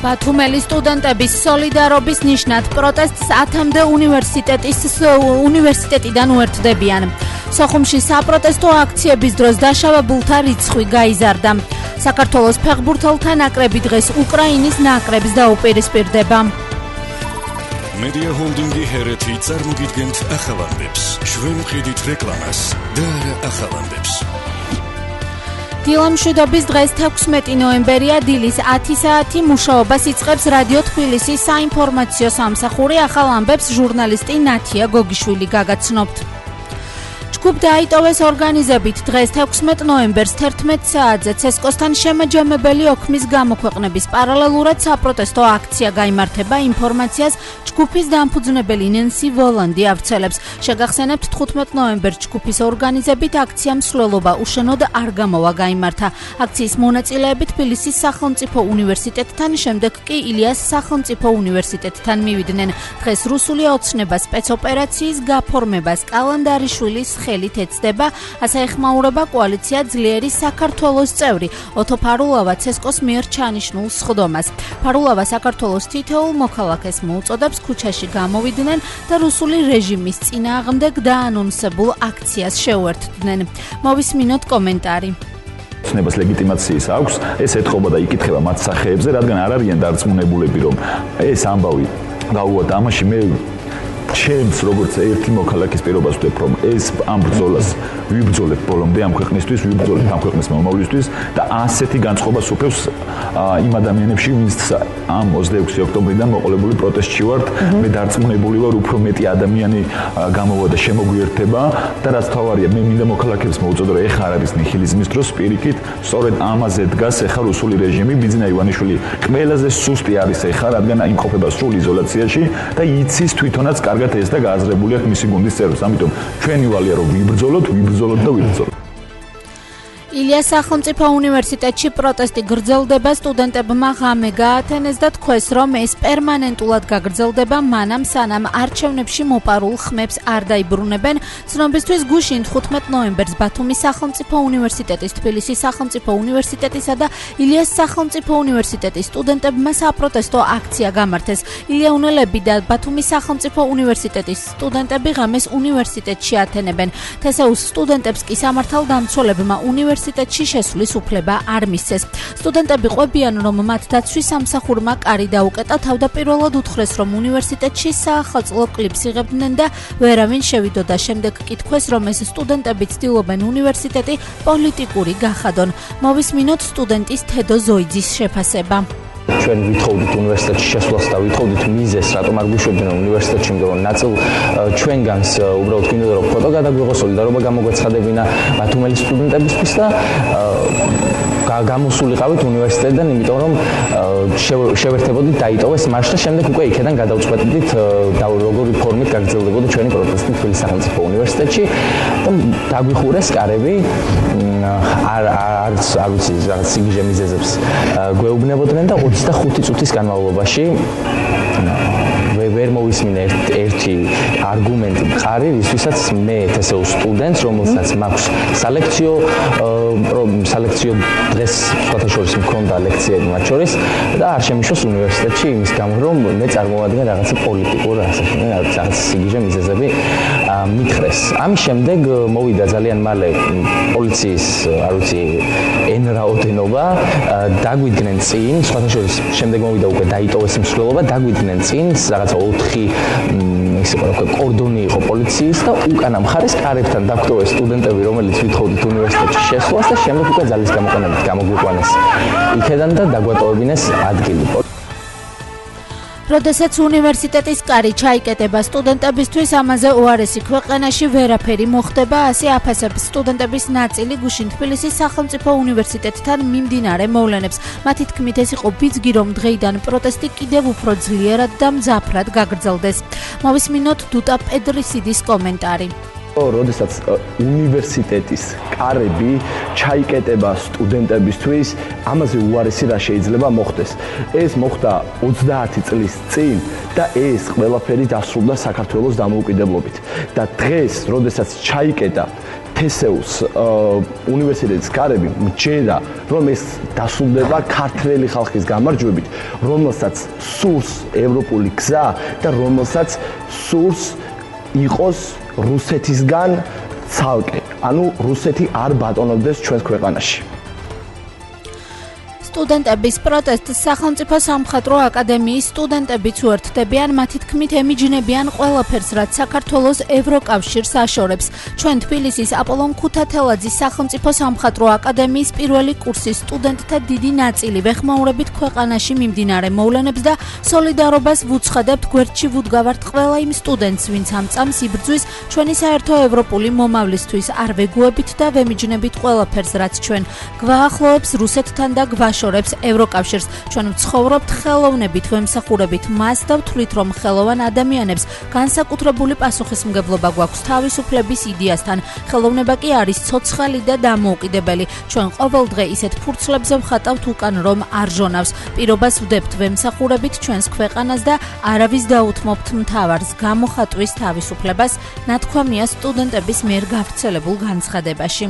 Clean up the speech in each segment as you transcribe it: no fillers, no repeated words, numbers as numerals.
ბათუმელი სტუდენტების სოლიდარობის ნიშნად პროტესტს 10-მდე უნივერსიტეტიდან უერთდებიან. სოხუმში საპროტესტო აქციების დროს დაშავებულთა რიცხვი გაიზარდა. საქართველოს ფეხბურთელთა ნაკრები დღეს უკრაინის ნაკრებს დაუპირისპირდება. მედია ჰოლდინგი ჰერეთი წარმოგიდგენთ ახალამდებს. ჩვენ ვყიდით რეკლამას და არა ახალამდებს. დილამშვიდობის დღეს 16 ნოემბერია დილის 10 საათი მუშაობას იწყებს რადიო თბილისის საინფორმაციო სამსახური. ახალ ამბებს ჟურნალისტი ნათია გოგიშვილი გაგაცნობთ. ჯგუფ დაიტოვეს ორგანიზებით დღეს 16 ნოემბერს 11 საათზე ცესკოსთან შემაჯამებელი ოქმის გამოქვეყნების პარალელურად საპროტესტო აქცია გაიმართება. ინფორმაციას ჯგუფის დამფუძნებელი ნენსი ვოლანდი ავრცელებს. შეგახსენებთ 15 ნოემბერს ჯგუფის ორგანიზებით აქცია მსვლელობა უშენოდ არ გამოვა გაიმართა. აქციის მონაწილეები თბილისის სახელმწიფო უნივერსიტეტთან, შემდეგ კი ილიას სახელმწიფო უნივერსიტეტთან მივიდნენ. დღეს რუსული ოცნება სპეცოპერაციის გაფორმებას კალანდარიშვილის ხელით ეცდება, ასე ეხმაურება კოალიცია ძლიერი საქართველოს წევრი ოთო ფარულავა ცესკოს მიერ ჩანიშნულ სხდომას. ფარულავა საქართველოს თითოეულ მოქალაქეს მოუწოდებს ქუჩაში გამოვიდნენ და რუსული რეჟიმის წინააღმდეგ დაანონსებულ აქციას შეუერთდნენ. მოვისმინოთ კომენტარი. ოცნებას ლეგიტიმაციის აქვს, ეს ეთყობა და იკითხება მათ სახეებზე, რადგან არ არიან დარწმუნებულები, რომ ეს ამბავი გაუვათ ამაში მე ჩემს როგორც ერთი მოქალაქის პირობას ვთქვი, რომ ეს ამ ბრძოლას ვიბრძოლეთ ბოლომდე ამ ქვეყნისთვის, ვიბრძოლეთ ამ ქვეყნის მომავლისთვის და ასეთი განწყობა სუფევს იმ ადამიანებში, ვინც ამ 26 ოქტომბრიდან მოყოლებული პროტესტში ვართ. მე დარწმუნებული ვარ, უფრო მეტი ადამიანი გამოვა და შემოგვიერთება და რაც თავარია, მე მინდა მოქალაქეებს მოუწოდო, რომ ეხლა არ არის ნიჰილიზმის დრო, პირიქით, სწორედ ამაზე დგას ეხლა რუსული რეჟიმი. ბიძინა ივანიშვილი ყველაზე სუსტი არის ეხლა, რადგან იმყოფება სრულ იზოლაციაში და იცის თვითონაც კარგად ეს და გააზრებული აქვს მისი გუნდის წევრებს. ამიტომ ჩვენი ვალია რომ ვიბრძოლოთ და ვიბრძოლოთ. ილიას სახელმწიფო უნივერსიტეტში პროტესტი გრძელდება. სტუდენტებმა ღამე გაათენეს და თქვეს, რომ ეს პერმანენტულად გაგრძელდება, მანამ სანამ არჩევნებში მოპარულ ხმებს არ დაიბრუნებენ. ცნობისთვის გუშინ 15 ნოემბერს ბათუმის სახელმწიფო უნივერსიტეტის, თბილისის სახელმწიფო უნივერსიტეტისა და ილიას სახელმწიფო უნივერსიტეტის სტუდენტებმა საპროტესტო აქცია გამართეს. ილიაუნელები და ბათუმის სახელმწიფო უნივერსიტეტის სტუდენტები ღამეს უნივერსიტეტში ათენებენ. თესეუს სტუდენტებს კი სამართალდამცველებმა უნივერსიტეტში შესვლის უფლება არ მისცეს. სტუდენტები ყვებიან, რომ მათ დაცვის სამსახურმა კარი დაუკეტა. თავდაპირველად უთხრეს, რომ უნივერსიტეტში საახალწლო კლიპს იღებდნენ და ვერავინ შევიდოდა. შემდეგ კი თქვეს, რომ ეს სტუდენტები ცდილობენ უნივერსიტეტი პოლიტიკური გახადონ. მოვისმინოთ სტუდენტის თედო ზოიძის შეფასება. ჩვენ ვითხოვდით უნივერსიტეტში შესვლას და ვითხოვდით მიზეზს, რატომ არ გვიშვებდნენ უნივერსიტეტში, იმიტომ რომ ნაწილ ჩვენგანს უბრალოდ გვინდოდა რომ ფოტო გადაგვიღოს, სოლიდარობა გამოგვეცხადებინა ბათუმელი სტუდენტებისთვის და გამოსულიყავით უნივერსიტეტიდან, იმიტომ რომ შევერთებოდით დაიტოვეს მარშს და შემდეგ უკვე იქიდან გადავწყვეტდით როგორი ფორმით გაგრძელდებოდა ჩვენი პროტესტი თბილისის სახელმწიფო უნივერსიტეტში და დაგვიხურეს კარები. არ ვიცი რაღაც სიგიჟე მიზეზებს გვეუბნებოდნენ და 25 წუთის განმავლობაში ვერ მოვისმინე ერთი არგუმენტი მყარი, ვისთვისაც მე თესეულ სტუდენტს, რომელსაც მაქვს სალექციო დღეს სხვათა შორის მქონდა ლექციები მათ შორის და არ შემიშვეს უნივერსიტეტში იმის გამო, რომ მე წარმოვადგენ რაღაცა პოლიტიკურ რაღაც სიგიჟე მიზეზები მითხრეს. ამის შემდეგ მოვიდა ძალიან მალე პოლიციის, არ ვიცი, N რაოდენობა, დაგვიდგნენ წინ, სხვათა შორის შემდეგ მოვიდა უკვე დაიტოვეს მსვლელობა, დაგვიდგნენ წინ რაღაც 4 კორდონი იყო პოლიციის და უკანა მხარეს კარებთან დაგვტოვეს სტუდენტები, რომელიც ვითხოვდით უნივერსიტეტში შესვლას და შემდეგ უკვე ძალის გამოყენებით გამოგვიყვანეს იქედან და დაგვატოვებინეს ადგილი. როდესაც უნივერსიტეტის კარი ჩაიკეტება სტუდენტებისთვის, ამაზე უარესი ქვეყანაში ვერაფერი მოხდება, ასე აფასებს სტუდენტების ნაწილი გუშინ თბილისის სახელმწიფო უნივერსიტეტთან მიმდინარე მოვლენებს. მათი თქმით, ეს იყო ბიძგი, რომ დღეიდან პროტესტი კიდევ უფრო ძლიერად და მძაფრად გაგრძელდეს. მოვისმინოთ დუტა პედრისიდის კომენტარი. როდესაც უნივერსიტეტის კარები ჩაიკეტება სტუდენტებისთვის, ამაზე უარესი რა შეიძლება მოხდეს. ეს მოხდა 30 წლის წინ და ეს ყველაფერი დასრულდა საქართველოს დამოუკიდებლობით. და დღეს, როდესაც ჩაიკეტა თესეუს უნივერსიტეტის კარები მჯერა რომ ეს დასრულდება ქართველი ხალხის გამარჯვებით, რომელსაც სურს ევროპული გზა და რომელსაც სურს იყოს რუსეთისგან ცალკე. ანუ რუსეთი არ ბატონობდეს ჩვენს ქვეყანაში. სტუდენტების პროტესტს სახელმწიფო სამხატვრო აკადემიის სტუდენტებიც უერთდებიან, მათი თქმით ემიჯნებიან ყველაფერს, რაც საქართველოს ევროკავშირს აშორებს. ჩვენ თბილისის აპოლონ ქუთათელაძის სახელმწიფო სამხატვრო აკადემიის პირველი კურსის სტუდენტთა დიდი ნაწილი ვეხმაურებით ქვეყანაში მიმდინარე მოვლენებს და სოლიდარობას ვუცხადებთ, გვერდში ვუდგავართ ყველა იმ სტუდენტს, ვინც ამ წამს იბრძვის ჩვენი საერთო ევროპული მომავლისთვის, არ ვეგუებით და ვემიჯნებით ყველაფერს, რაც ჩვენ გვაახლოებს რუსეთთან და გვაშორებს ევროკავშირს. ჩვენ ვცხოვრობთ ხელოვნებით, ვემსახურებით მას და ვთვლით, რომ ხელოვან ადამიანებს განსაკუთრებული პასუხისმგებლობა გვაქვს თავისუფლების იდეასთან. ხელოვნება კი არის ცოცხალი და დამოუკიდებელი. ჩვენ ყოველდღე ისეთ ფურცლებზე ვხატავთ უკან, რომ არ ჟონავს. პირობას ვდებთ ვემსახურებით ჩვენს ქვეყანას და არავის დაუთმობთ მთავარს გამოხატვის თავისუფლებას, ნათქვამია სტუდენტების მიერ გავრცელებულ განცხადებაში.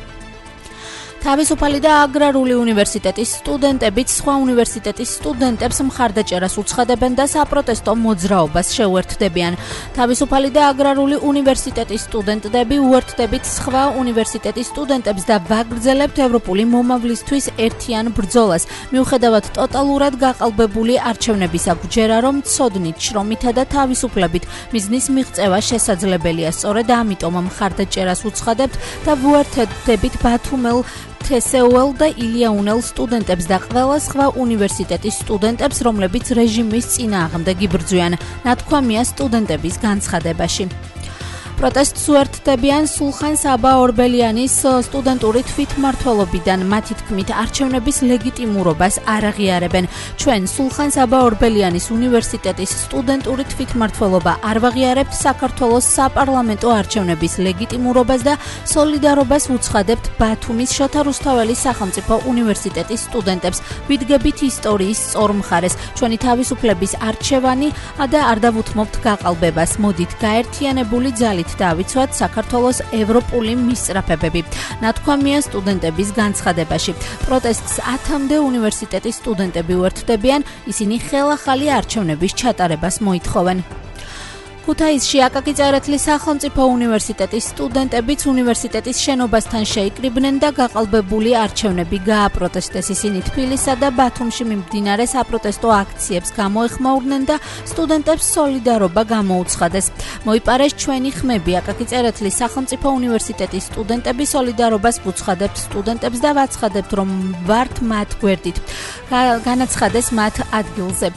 თავისუფალი და აგრარული უნივერსიტეტის სტუდენტებიც სხვა უნივერსიტეტის სტუდენტებს მხარდაჭერას უცხადებენ და საპროტესტო მოძრაობას შეუერთდებიან. თავისუფალი და აგრარული უნივერსიტეტის სტუდენტები უერთდებით სხვა უნივერსიტეტის სტუდენტებს და ვაგრძელებთ ევროპული მომავლისთვის ერთიან ბრძოლას. მიუხედავად ტოტალურად გაყალბებული არჩევნებისა, გვჯერა რომ ცოდნით, შრომითა და თავისუფლებით მიზნის მიღწევა შესაძლებელია. სწორედ ამიტომ მხარდაჭერას უცხადებთ და ვუერთდებით ბათუმელ თესეუელ და ილიაუნელ სტუდენტებს და ყველა სხვა უნივერსიტეტის სტუდენტებს, რომლებიც რეჟიმის წინააღმდეგ იბრძვიან, ნათქვამია სტუდენტების განცხადებაში. პროტესტს უერთდებიან სულხან საბა ორბელიანის სტუდენტური თვითმმართველობიდან, მათი თქმით არჩევნების ლეგიტიმურობას არ აღიარებენ. ჩვენ სულხან საბა ორბელიანის უნივერსიტეტის სტუდენტური თვითმმართველობა არ ვაღიარებთ საქართველოს საპარლამენტო არჩევნების ლეგიტიმურობას და სოლიდარობას ვუცხადებთ ბათუმის შოთა რუსთაველის სახელმწიფო უნივერსიტეტის სტუდენტებს. ვიდგებით ისტორიის სწორ მხარეს, ჩვენი თავისუფლების არჩევანი და არ დავუთმობთ გაყალბებას. მოდით გაერთიანებული ძალით დავიცვათ საქართველოს ევროპული მისწრაფებები, ნათქვამია სტუდენტების განცხადებაში. პროტესტს 10-მდე უნივერსიტეტის სტუდენტები უერთდებიან, ისინი ხელახალი არჩევნების ჩატარებას მოითხოვენ. ქუთაისში აკაკი წერეთლის სახელმწიფო უნივერსიტეტის სტუდენტებიც უნივერსიტეტის შენობასთან შეიკრიბნენ და გაყალბებული არჩევნები გააპროტესტეს. ისინი თბილისსა და ბათუმში მიმდინარე საპროტესტო აქციებს გამოეხმაურნენ და სტუდენტებს სოლიდარობა გამოუცხადეს. მოიპარეს ჩვენი ხმები, აკაკი წერეთლის სახელმწიფო უნივერსიტეტის სტუდენტები სოლიდარობას ვუცხადებთ სტუდენტებს და ვაცხადებთ, რომ ვართ მათ გვერდით. განაცხადეს მათ ადგილზე.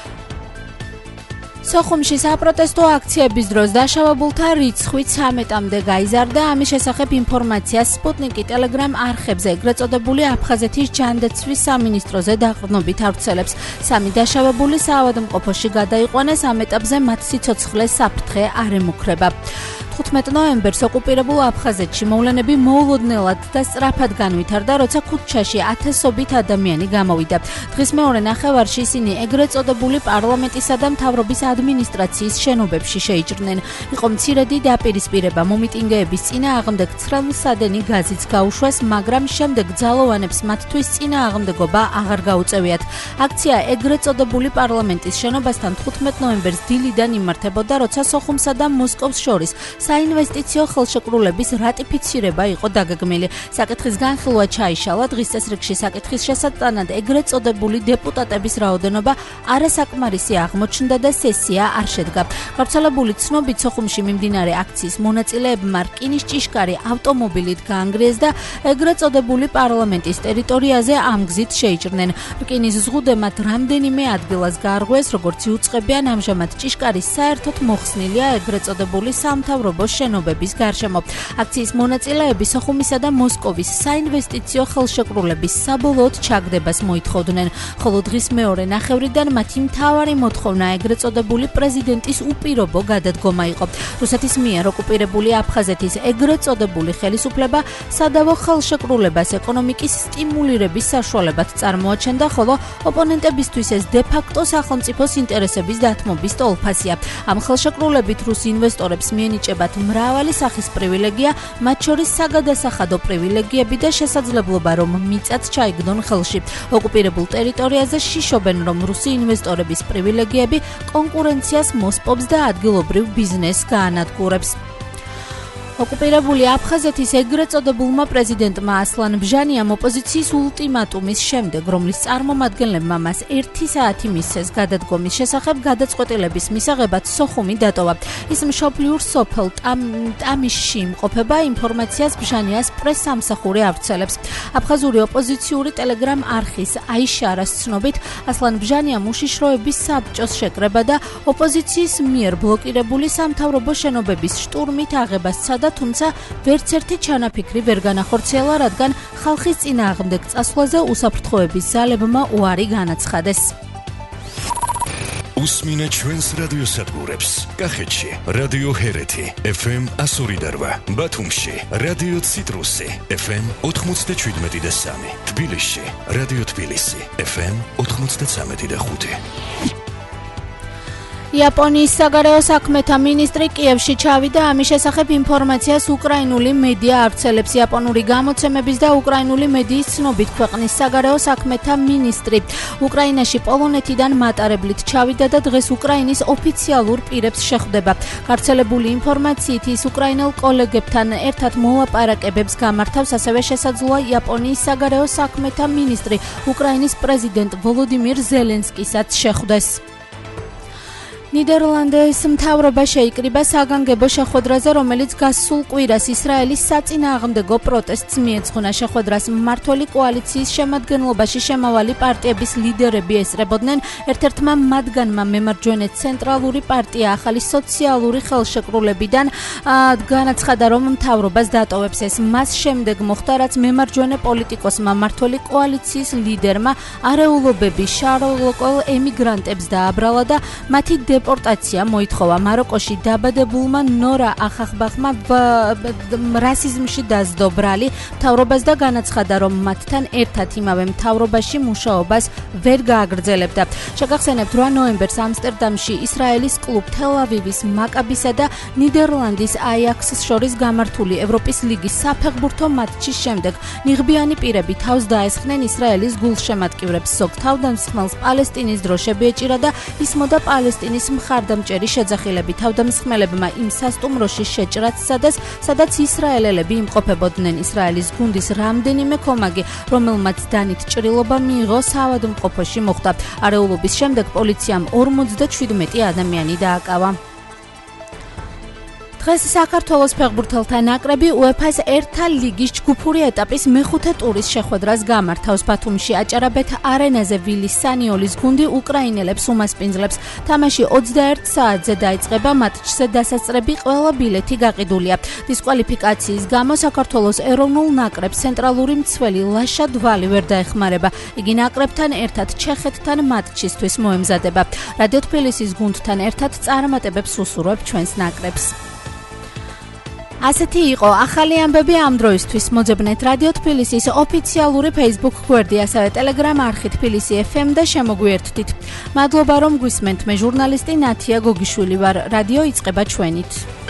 სოხუმში საპროტესტო აქციების დროს დაშავებულთა რიცხვი 13-მდე გაიზარდა. ამის შესახებ ინფორმაციას სპუტნიკი ტელეგრამ არხებზე, ეგრეთ წოდებული აფხაზეთის ჯანდაცვის სამინისტროზე დაყრდნობით ავრცელებს. 3 დაშავებული საავადმყოფოში გადაიყვანეს, ამ ეტაპზე მათ სიცოცხლე საფრთხე არ ემუქრება. 15 ნოემბერს ოკუპირებულ აფხაზეთში მოვლენები მოულოდნელად და სწრაფად განვითარდა, როცა ქუთჩაში ათასობით ადამიანი გამოვიდა. დღის მეორე ნახევარში ისინი ეგრეთ წოდებული პარლამენტისა და მთავრობის ადმინისტრაციის შენობებში შეიჭრნენ. იყო მცირედი დაპირისპირება, მომიტინგეების წინააღმდეგ ცრემლსადენი გაზიც გაუშვეს, მაგრამ შემდეგ ძალოვანებს მათთვის წინააღმდეგობა აღარ გაუწევიათ. აქცია ეგრეთ წოდებული პარლამენტის შენობასთან 15 ნოემბერს დილიდან იმართებოდა, როცა სოხუმსა და მოსკოვს შორის საინვესტიციო ხელშეკრულების რატიფიცირება იყო დაგეგმილი. საკითხის განხილვა ჩაიშალა, დღის წესრიგში საკითხის შესატანად ეგრეთ წოდებული დეპუტატების რაოდენობა არასაკმარისი აღმოჩნდა და სესია არ შედგა. გავრცელებული ცნობით, სოხუმში მიმდინარე აქციის მონაწილეებმა რკინის ჭიშკარი ავტომობილით გაანგრიეს და ეგრეთ წოდებული პარლამენტის ტერიტორიაზე ამ გზით შეიჭრნენ. რკინის ზღუდე მათ რამდენიმე ადგილას გაარღვიეს, როგორც იუწყებიან, ამჟამად ჭიშკარი საერთოდ მოხსნილია ეგრეთ წოდებული სამთავრობო შენობების გარშემო. აქციის მონაწილეები სოხუმისა და მოსკოვის საინვესტიციო ხელშეკრულების საბოლოოდ ჩაგდებას მოითხოვდნენ, ხოლო დღის მეორე ნახევრიდან მათი მთავარი მოთხოვნა ეგრეთ წოდებული პრეზიდენტის უპირობო გადადგომა იყო. რუსეთის მიერ ოკუპირებული აფხაზეთის ეგრეთ წოდებული ხელისუფლება სადავო ხელშეკრულებას ეკონომიკის სტიმულირების საშუალებად წარმოაჩენდა, ხოლო ოპონენტებისთვის ეს დე-ფაქტო სახელმწიფოს ინტერესების დათმობის ტოლფასია. ამ ხელშეკრულებით რუს ინვესტორებს მიენიჭება ემართებათ მრავალი სახის პრივილეგია, მათ შორის საგადასახადო პრივილეგიები და შესაძლებლობა, რომ მიწაც ჩაიგდონ ხელში. ოკუპირებულ ტერიტორიაზე შიშობენ, რომ რუსი ინვესტორების პრივილეგიები კონკურენციას მოსპობს და ადგილობრივ ბიზნესს გაანადგურებს. ოკუპირებული აფხაზეთის ეგრეთ წოდებულმა პრეზიდენტმა ასლან ბჟანიამ ოპოზიციის ულტიმატუმის შემდეგ, რომლის წარმომადგენლებმა მას 1 საათი მისცეს გადადგომის შესახებ, გადაწყვეტილების მისაღებად სოხუმი დატოვა. ის მშობლიურ სოფელ ტამიშში იმყოფება, ინფორმაციას ბჟანიას პრესსამსახური ავრცელებს. აფხაზური ოპოზიციური ტელეგრამ არხის აიშარას ცნობით, ასლან ბჟანიამ უშიშროების საბჭოს შეკრება და ოპოზიციის მიერ ბლოკირებული სამთავრობო შენობების შტურმით აღებას სცადა, თუმცა ვერც ერთი ჩანაფიქრი ვერ განახორციელა, რადგან ხალხის წინააღმდეგ წასვლაზე უსაფრთხოების ზალებმა უარი განაცხადეს. უსმინე ჩვენს რადიოსადგურებს. კახეთში რადიო ჰერეთი FM 102.8, ბათუმში რადიო ციტრუსი FM 97.3, თბილისში რადიო თბილისი FM 93.5. იაპონიის საგარეო საქმეთა მინისტრი კიევში ჩავიდა, ამის შესახებ ინფორმაციას უკრაინული მედია ავრცელებს. იაპონური გამოცემების და უკრაინული მედიის ცნობით, ქვეყნის საგარეო საქმეთა მინისტრი უკრაინაში პოლონეთიდან მატარებლით ჩავიდა და დღეს უკრაინის ოფიციალურ პირებს შეხვდება. გავრცელებული ინფორმაციით, ის უკრაინელ კოლეგებთან ერთად მოლაპარაკებებს გამართავს, ასევე შესაძლოა იაპონიის საგარეო საქმეთა მინისტრი უკრაინის პრეზიდენტ ვოლოდიმირ ზელენსკისაც შეხვდეს. ნიდერლანდის მთავრობა შეიკრიბა საგანგებო შეხვედრაზე, რომელიც გასულ კვირას ისრაელის საწინააღმდეგო პროტესტს მიეძღვნა. შეხვედრას მმართველი კოალიციის შემადგენლობაში შემავალი პარტიების ლიდერები ესწრებოდნენ. ერთ-ერთმა მათგანმა მემარჯვენე ცენტრალური პარტია ახალი სოციალური ხელშეკრულებიდან განაცხადა, რომ მთავრობას დატოვებს. ეს მას შემდეგ მოხდა, რაც მემარჯვენე პოლიტიკოსმა მმართველი კოალიციის ლიდერმა არეულობები შარლოკოლ ემიგრანტებს დააბრალა და მათი დეპორტაცია მოითხოვა. მაროკოში დაბადებულმა ნორა ახახბახმა რასიზმში დასდო ბრალი მთავრობას და განაცხადა, რომ მათთან ერთად იმავე მთავრობაში მუშაობას ვერ გააგრძელებდა. შეგახსენებთ, 8 ნოემბერს ამსტერდამში ისრაელის კლუბ თელ-ავივის მაკაბისა და ნიდერლანდის აიაქსის შორის გამართული ევროპის ლიგის საფეხბურთო მატჩის შემდეგ ნიღბიანი პირები თავს დაესხნენ ისრაელის გულშემატკივრებს. ზოგ თავდამსხმელს პალესტინის დროშები ეჭირა და ისმოდა პალესტინის მხარდამჭერი შეძახილები. თავდამსხმელებმა იმ სასტუმროში შეჭრაც სადაც ისრაელელები იმყოფებოდნენ. ისრაელის გუნდის რამდენიმე კომაგი, რომელმაც დანით ჭრილობა მიიღო, საავადმყოფოში მოხვდა. არეულობის შემდეგ პოლიციამ 57 ადამიანი დააკავა. დღეს საქართველოს ფეხბურთელთა ნაკრები UEFA-ს ერთა ლიგის ჯგუფური ეტაპის მეხუთე ტურის შეხვედრას გამართავს. ბათუმში აჭარაბეთ არენაზე ვილის სანიოლის გუნდი უკრაინელებს უმასპინძლებს. თამაში 21 საათზე დაიწყება, მატჩზე დასასწრები ყველა ბილეთი გაყიდულია. დისკვალიფიკაციის გამო საქართველოს ეროვნულ ნაკრებს ცენტრალური მცველი ლაშა დვალი ვერ დაეხმარება. იგი ნაკრებთან ერთად ჩეხეთთან მატჩისთვის მოემზადება. რადიო თბილისის გუნდთან ერთად წარმატებებს უსურვებ ჩვენს ნაკრებს. ასეთი იყო ახალი ამბები ამ დროისთვის. მოძებნეთ რადიო თბილისის ოფიციალური Facebook გვერდი, ასევე Telegram არხი თბილისი FM და შემოგვიერთდით. მადლობა რომ გვისმენთ. მე ჟურნალისტი ნათია გოგიშვილი ვარ. რადიო იწყება ჩვენით.